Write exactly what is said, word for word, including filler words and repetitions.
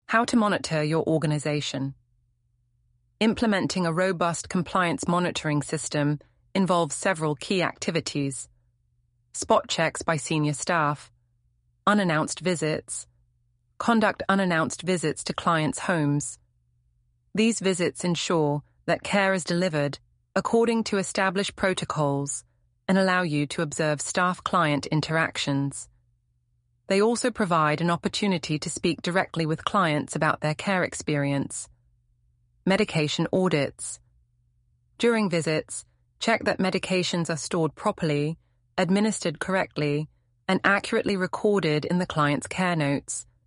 How to monitor your organization. Implementing a robust compliance monitoring system involves several key activities: spot checks by senior staff, unannounced visits, conduct unannounced visits to clients' homes. These visits ensure that care is delivered according to established protocols and allow you to observe staff-client interactions. They also provide an opportunity to speak directly with clients about their care experience. Medication audits. During visits, check that medications are stored properly, administered correctly, and accurately recorded in the client's care notes.